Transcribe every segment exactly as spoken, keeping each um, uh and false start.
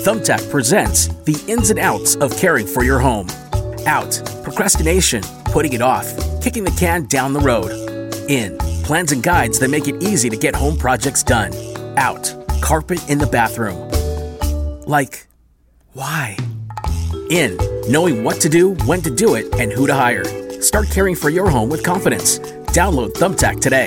Thumbtack presents the ins and outs of caring for your home. Out, procrastination, putting it off, kicking the can down the road. In, plans and guides that make it easy to get home projects done. Out, carpet in the bathroom. Like, why? In, knowing what to do, when to do it, and who to hire. Start caring for your home with confidence. Download Thumbtack today.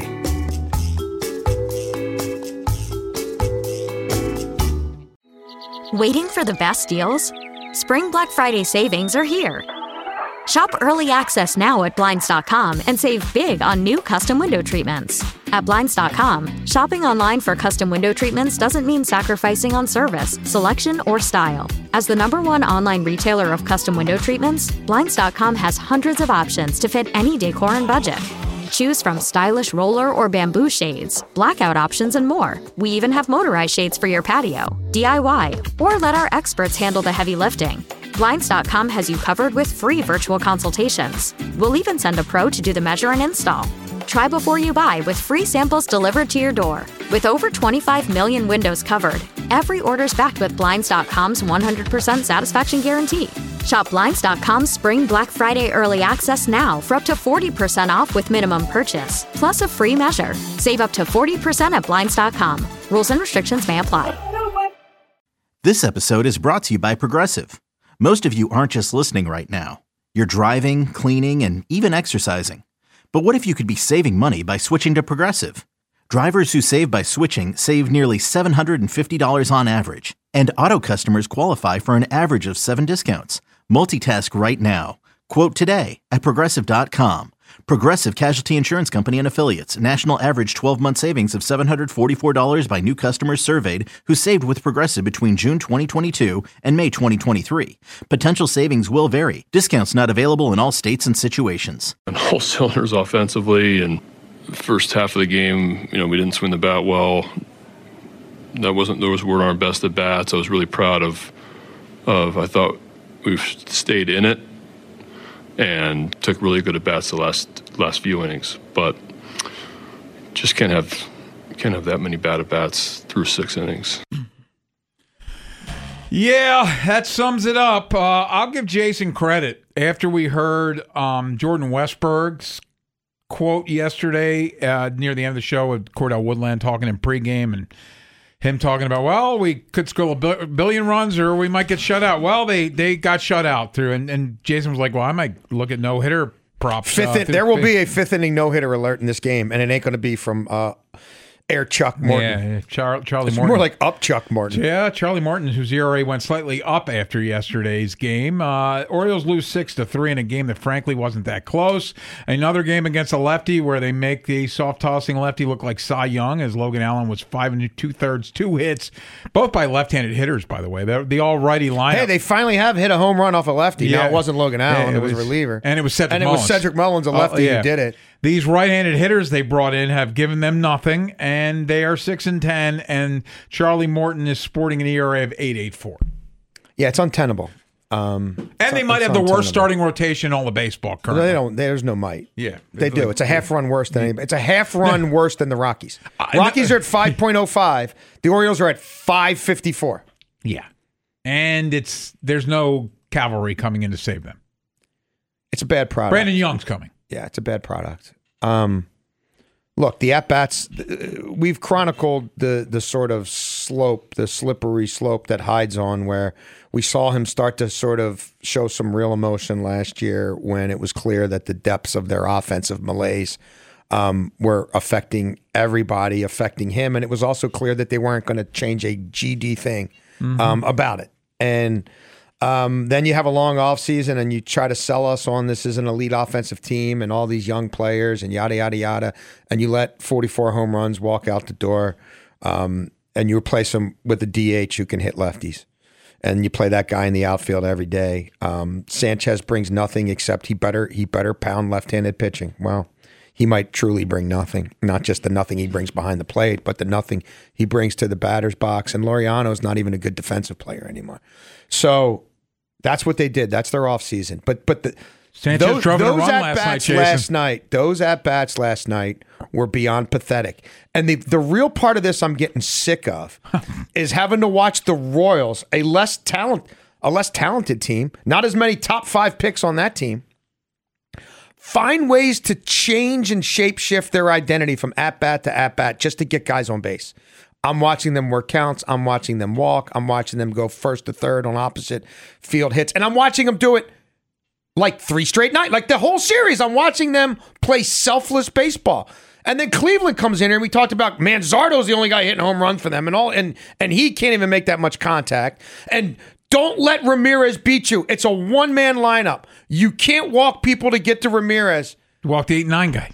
Waiting for the best deals? Spring Black Friday savings are here. Shop early access now at Blinds dot com and save big on new custom window treatments. At Blinds dot com, shopping online for custom window treatments doesn't mean sacrificing on service, selection, or style. As the number one online retailer of custom window treatments, Blinds dot com has hundreds of options to fit any decor and budget. Choose from stylish roller or bamboo shades, blackout options, and more. We even have motorized shades for your patio, D I Y, or let our experts handle the heavy lifting. Blinds dot com has you covered with free virtual consultations. We'll even send a pro to do the measure and install. Try before you buy with free samples delivered to your door. With over twenty-five million windows covered, every order's backed with Blinds dot com's one hundred percent satisfaction guarantee. Shop Blinds dot com's Spring Black Friday Early Access now for up to forty percent off with minimum purchase, plus a free measure. Save up to forty percent at Blinds dot com. Rules and restrictions may apply. This episode is brought to you by Progressive. Most of you aren't just listening right now. You're driving, cleaning, and even exercising. But what if you could be saving money by switching to Progressive? Drivers who save by switching save nearly seven hundred fifty dollars on average. And auto customers qualify for an average of seven discounts. Multitask right now. Quote today at Progressive dot com. Progressive Casualty Insurance Company and Affiliates. National average twelve-month savings of seven hundred forty-four dollars by new customers surveyed who saved with Progressive between June twenty twenty-two and May twenty twenty-three. Potential savings will vary. Discounts not available in all states and situations. On all cylinders offensively, and the first half of the game, you know, we didn't swing the bat well. That wasn't those weren't our best at bats. I was really proud of of I thought we've stayed in it and took really good at bats the last last few innings, but just can't have can't have that many bad at bats through six innings. Yeah, that sums it up. Uh, I'll give Jason credit. After we heard um, Jordan Westberg's quote yesterday uh, near the end of the show with Cordell Woodland talking in pregame and him talking about, well, we could score a billion runs or we might get shut out. Well, they they got shut out through, and, and Jason was like, well, I might look at no-hitter props. Fifth uh, in, there will be a fifth inning no-hitter alert in this game, and it ain't going to be from uh, Air Chuck Morton. Yeah, yeah. Char- Charlie it's Morton. more like up Chuck Morton. Yeah, Charlie Morton, whose E R A went slightly up after yesterday's game. Uh, Orioles lose six to three in a game that frankly wasn't that close. Another game against a lefty where they make the soft tossing lefty look like Cy Young, as Logan Allen was five and two thirds, two hits, both by left-handed hitters, by the way. They're the all-righty lineup. Hey, they finally have hit a home run off a lefty. Yeah. Now it wasn't Logan Allen; Yeah, it, was, was a reliever, and it was Cedric and it Mullins. was Cedric Mullins, a lefty, oh, yeah. who did it. These right-handed hitters they brought in have given them nothing, and they are six and ten. And Charlie Morton is sporting an E R A of eight eight four. Yeah, it's untenable. Um, and they might have the worst starting rotation in all of baseball currently. No, they don't. There's no might. Yeah, they do. It's a half run worse than anybody. It's a half run worse than the Rockies. Rockies are at five point oh five. The Orioles are at five fifty-four. Yeah, and it's there's no cavalry coming in to save them. It's a bad product. Brandon Young's coming. Yeah, it's a bad product. Um, look, the at-bats, we've chronicled the the sort of slope, the slippery slope that Hyde's on, where we saw him start to sort of show some real emotion last year when it was clear that the depths of their offensive malaise um, were affecting everybody, affecting him. And it was also clear that they weren't going to change a G D thing um, mm-hmm. about it. And Um, then you have a long offseason and you try to sell us on this is an elite offensive team and all these young players and yada, yada, yada. And you let forty-four home runs walk out the door um, and you replace them with a D H who can hit lefties. And you play that guy in the outfield every day. Um, Sanchez brings nothing except he better he better pound left-handed pitching. Well, he might truly bring nothing, not just the nothing he brings behind the plate, but the nothing he brings to the batter's box. And Laureano's not even a good defensive player anymore. So that's what they did. That's their offseason. But but the Sanchez those drove in a those run at last night, bats Jason. last night, those at bats last night were beyond pathetic. And the the real part of this I'm getting sick of is having to watch the Royals, a less talent, a less talented team, not as many top five picks on that team, find ways to change and shapeshift their identity from at bat to at bat just to get guys on base. I'm watching them work counts. I'm watching them walk. I'm watching them go first to third on opposite field hits, and I'm watching them do it. Like three straight nights, like the whole series, I'm watching them play selfless baseball. And then Cleveland comes in here, and we talked about, man, Zardo's the only guy hitting home runs for them, and all, and and he can't even make that much contact. And don't let Ramirez beat you. It's a one-man lineup. You can't walk people to get to Ramirez. Walk the eight nine guy.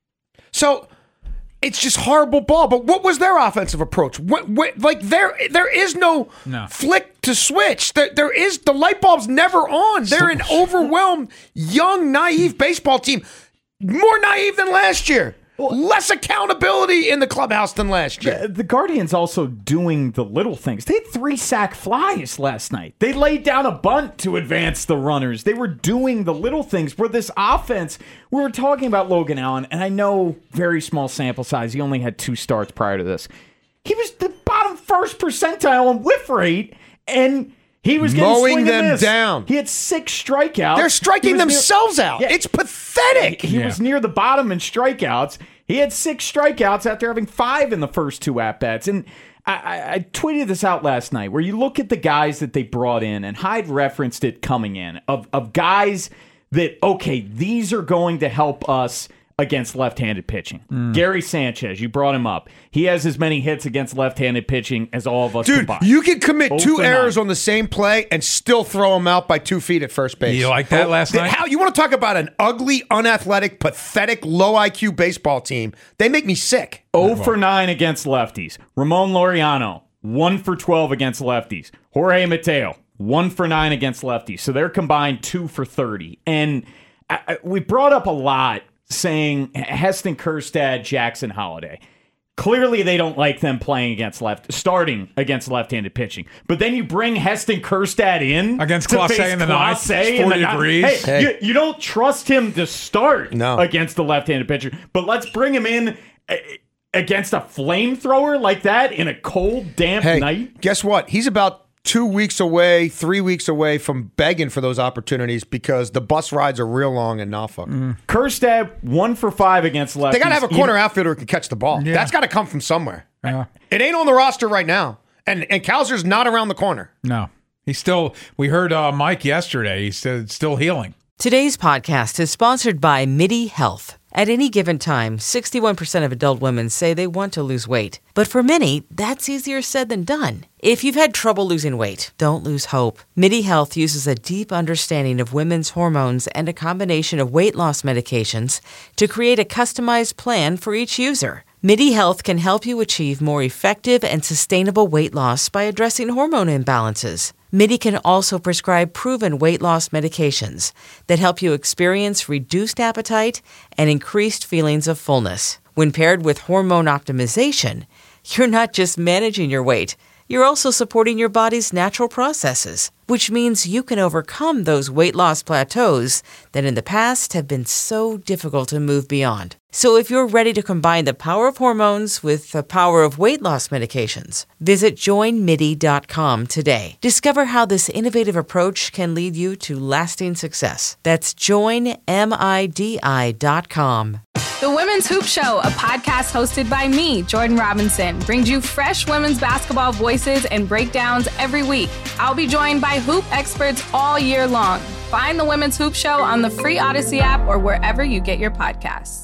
So it's just horrible ball. But what was their offensive approach? What, what, like there, there is no, No. flick to switch. There, there is the light bulb's never on. They're an overwhelmed, young, naive baseball team, more naive than last year. Less accountability in the clubhouse than last year. The, the Guardians also doing the little things. They had three sack flies last night. They laid down a bunt to advance the runners. They were doing the little things where this offense, we were talking about Logan Allen, and I know very small sample size. He only had two starts prior to this. He was the bottom first percentile in whiff rate, and he was getting Mowing swing and them miss. down. He had six strikeouts. They're He striking was near- themselves out. Yeah. It's pathetic. He Yeah. was near the bottom in strikeouts. He had six strikeouts after having five in the first two at-bats. And I, I, I tweeted this out last night, where you look at the guys that they brought in, and Hyde referenced it coming in, of, of guys that, okay, these are going to help us against left-handed pitching. Mm. Gary Sanchez, you brought him up. He has as many hits against left-handed pitching as all of us Dude, combined. you can commit Oh two for errors nine. on the same play and still throw them out by two feet at first base. You like that last Th- night? How you want to talk about an ugly, unathletic, pathetic, low I Q baseball team? They make me sick. oh for nine against lefties. Ramon Laureano, one for twelve against lefties. Jorge Mateo, one for nine against lefties. So they're combined two for thirty. And I, I, we brought up a lot saying Heston Kjerstad, Jackson Holiday. Clearly, they don't like them playing against left, starting against left-handed pitching. But then you bring Heston Kjerstad in Against to Clase face in the ninth, Clase it's in the forty ninth. degrees. Hey, Hey. You, you don't trust him to start No. against the left-handed pitcher. But let's bring him in uh, against a flamethrower like that in a cold, damp Hey, night. guess what? He's about two weeks away, three weeks away from begging for those opportunities because the bus rides are real long in Norfolk. Kjerstad, one for five against lefties. They got to have a Even- corner outfielder who can catch the ball. Yeah. That's got to come from somewhere. Yeah. It ain't on the roster right now. And and Kowser's not around the corner. No. He's still, we heard uh, Mike yesterday. He said it's still healing. Today's podcast is sponsored by MIDI Health. At any given time, sixty-one percent of adult women say they want to lose weight. But for many, that's easier said than done. If you've had trouble losing weight, don't lose hope. MIDI Health uses a deep understanding of women's hormones and a combination of weight loss medications to create a customized plan for each user. MIDI Health can help you achieve more effective and sustainable weight loss by addressing hormone imbalances. MIDI can also prescribe proven weight loss medications that help you experience reduced appetite and increased feelings of fullness. When paired with hormone optimization, you're not just managing your weight, you're also supporting your body's natural processes, which means you can overcome those weight loss plateaus that in the past have been so difficult to move beyond. So if you're ready to combine the power of hormones with the power of weight loss medications, visit join midi dot com today. Discover how this innovative approach can lead you to lasting success. That's join midi dot com. The Women's Hoop Show, a podcast hosted by me, Jordan Robinson, brings you fresh women's basketball voices and breakdowns every week. I'll be joined by hoop experts all year long. Find the Women's Hoop Show on the free Odyssey app or wherever you get your podcasts.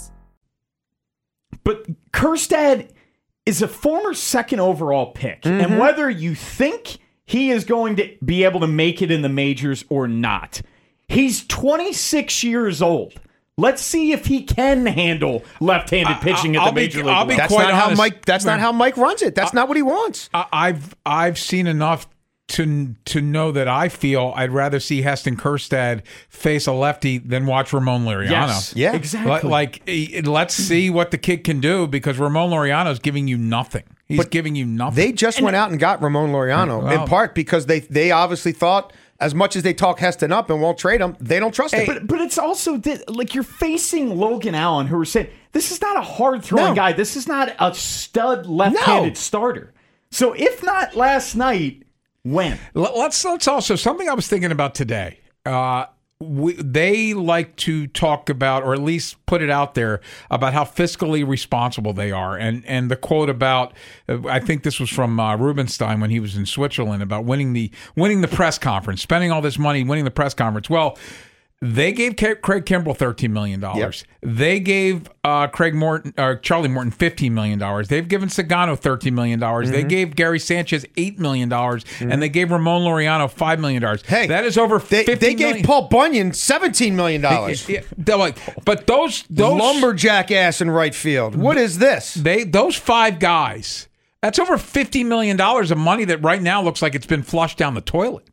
But Kjerstad is a former second overall pick. Mm-hmm. And whether you think he is going to be able to make it in the majors or not, he's twenty-six years old. Let's see if he can handle left-handed pitching I'll at the be- major league I'll be level. That's quite not how honest. Mike. That's not how Mike runs it. That's not what he wants. I, I've I've seen enough to to know that I feel I'd rather see Heston Kjerstad face a lefty than watch Ramon Laureano. Yes, Yeah. exactly. Li- Like, eh, let's see what the kid can do because Ramon Laureano is giving you nothing. He's But giving you nothing. They just went out and got Ramon Laureano Well- in part because they they obviously thought as much as they talk Heston up and won't trade him, they don't trust him. But, but it's also th- like you're facing Logan Allen, who are saying this is not a hard throwing No. guy. This is not a stud left-handed No. starter. So if not last night, when? Let- Let's let's also something I was thinking about today. Uh, we, they like to talk about, or at least put it out there, about how fiscally responsible they are. And and the quote about, uh, I think this was from uh, Rubenstein when he was in Switzerland, about winning the winning the press conference, spending all this money, winning the press conference. Well, they gave K- Craig Kimbrell thirteen million dollars. Yep. They gave uh, Craig Morton, or Charlie Morton, fifteen million dollars. They've given Sagano thirteen million dollars. Mm-hmm. They gave Gary Sanchez eight million dollars, mm-hmm. and they gave Ramon Laureano five million dollars. Hey, that is over they, fifty they gave million. Paul Bunyan seventeen million dollars. Yeah, they're like, but those those lumberjack ass in right field. What is this? They those five guys. That's over fifty million dollars of money that right now looks like it's been flushed down the toilet.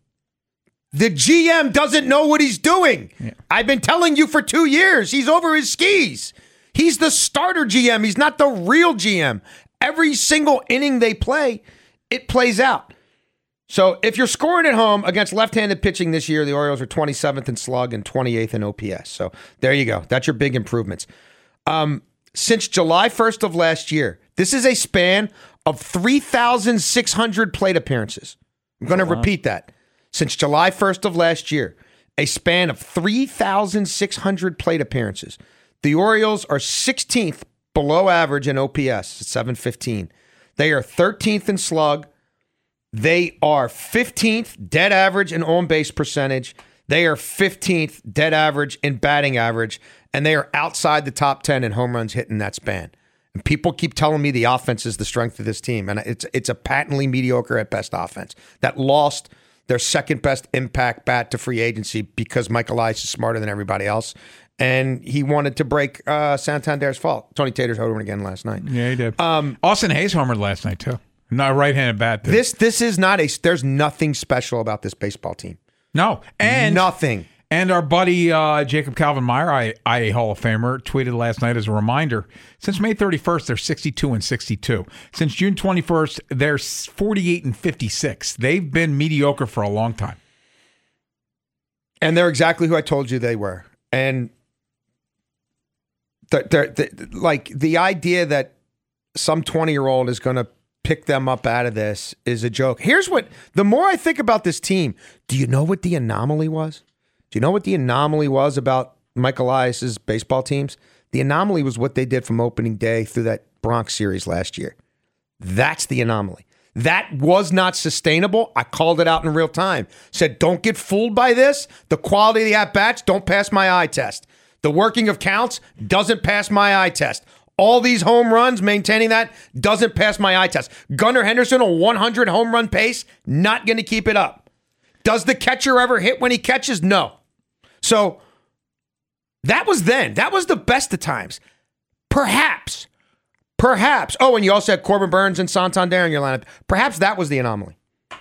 The G M doesn't know what he's doing. Yeah. I've been telling you for two years. He's over his skis. He's the starter G M. He's not the real G M. Every single inning they play, it plays out. So if you're scoring at home against left-handed pitching this year, the Orioles are twenty-seventh in slug and twenty-eighth in O P S. So there you go. That's your big improvements. Um, since July first of last year, this is a span of three thousand six hundred plate appearances. I'm going to uh-huh. repeat that. Since July first of last year, a span of three thousand six hundred plate appearances. The Orioles are sixteenth below average in O P S at seven fifteen. They are thirteenth in slug. They are fifteenth dead average in on-base percentage. They are fifteenth dead average in batting average. And they are outside the top ten in home runs hit in that span. And people keep telling me the offense is the strength of this team. And it's, it's a patently mediocre at best offense that lost their second best impact bat to free agency because Michael Elias is smarter than everybody else. And he wanted to break uh, Santander's fault. Tony Tater's homered again last night. Yeah, he did. Um, Austin Hayes homered last night, too. Not a right-handed bat. Too. This this is not a, there's nothing special about this baseball team. No. And nothing. And our buddy uh, Jacob Calvin-Meyer, I, I A Hall of Famer, tweeted last night as a reminder, since May thirty-first, they're sixty-two and sixty-two. Since June twenty-first, they're forty-eight and fifty-six. They've been mediocre for a long time. And they're exactly who I told you they were. And they're, they're, they're, like the idea that some twenty-year-old is going to pick them up out of this is a joke. Here's what, the more I think about this team, do you know what the anomaly was? Do you know what the anomaly was about Michael Elias's baseball teams? The anomaly was what they did from opening day through that Bronx series last year. That's the anomaly. That was not sustainable. I called it out in real time. Said, don't get fooled by this. The quality of the at-bats don't pass my eye test. The working of counts doesn't pass my eye test. All these home runs, maintaining that, doesn't pass my eye test. Gunnar Henderson, a one hundred home run pace, not going to keep it up. Does the catcher ever hit when he catches? No. So that was then. That was the best of times. Perhaps. Perhaps. Oh, and you also had Corbin Burns and Santander in your lineup. Perhaps that was the anomaly.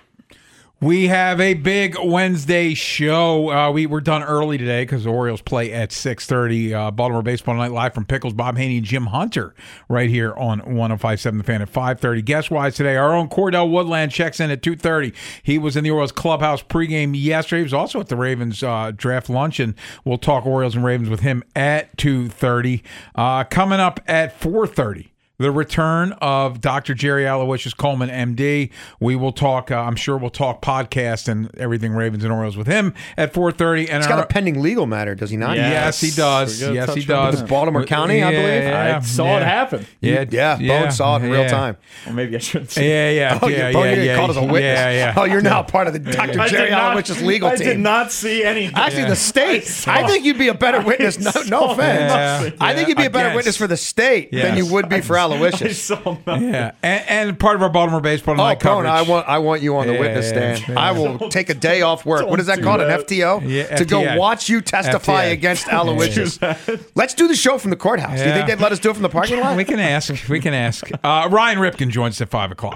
We have a big Wednesday show. Uh, we were done early today because the Orioles play at six thirty. Uh, Baltimore Baseball Night live from Pickles, Bob Haney and Jim Hunter right here on one oh five point seven The Fan at five thirty. Guest-wise today, our own Cordell Woodland checks in at two thirty. He was in the Orioles clubhouse pregame yesterday. He was also at the Ravens uh, draft luncheon. We'll talk Orioles and Ravens with him at two thirty. Uh, coming up at four thirty. The return of Doctor Jerry Aloysius Coleman, M D. We will talk, uh, I'm sure we'll talk podcast and everything Ravens and Orioles with him at four thirty. And He's got our, a pending legal matter, does he not? Yes, yes he does. Yes, he does. With Baltimore County, yeah, I believe. Yeah, I saw yeah. it happen. Yeah, yeah, yeah. Bone saw it in yeah. real time. Or maybe I shouldn't say Yeah, yeah, oh, yeah, Bone, yeah, you're yeah. called as a witness. Yeah, yeah. Oh, you're now part of the Doctor I Jerry not, Aloysius legal I team. I did not see anything. Actually, yeah. the state, I, I think you'd be a better witness. No, no offense. Yeah. I think you'd be a better Against. witness for the state Yes. than you would be for Aloysius. I saw nothing. Yeah, and, and part of our Baltimore Baseball Night Oh, coverage. Bone, I want, I want you on the Yeah, witness yeah, stand. yeah. I will take a day off work. What is that do called? that. An F T O? Yeah, to go F T A. watch you testify F T A. against Aloysius. Let's do the show from the courthouse. Do you Yeah. think they'd let us do it from the parking lot? We can ask. We can ask. Uh, Ryan Ripken joins us at five o'clock.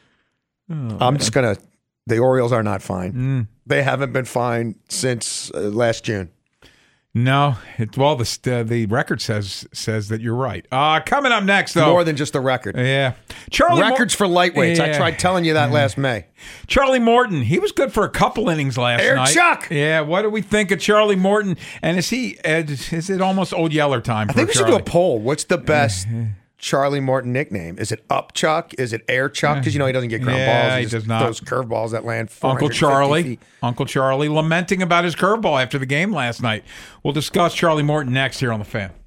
I'm just going to, the Orioles are not fine. Mm. They haven't been fine since uh, last June. No, it, well, the uh, the record says says that you're right. Uh, coming up next, though, more than just the record. Yeah, Charlie records Mor- for lightweights. Yeah. I tried telling you that last May. Charlie Morton, he was good for a couple innings last Air night. Chuck. Yeah, what do we think of Charlie Morton? And is he? Uh, is it almost Old Yeller time? I for think we Charlie? should do a poll. What's the best Charlie Morton nickname? Is it Up Chuck? Is it Air Chuck? Because you know he doesn't get ground Yeah, balls. he just does not. Those curveballs that land. Uncle four hundred fifty Charlie, feet. Uncle Charlie, lamenting about his curveball after the game last night. We'll discuss Charlie Morton next here on The Fan.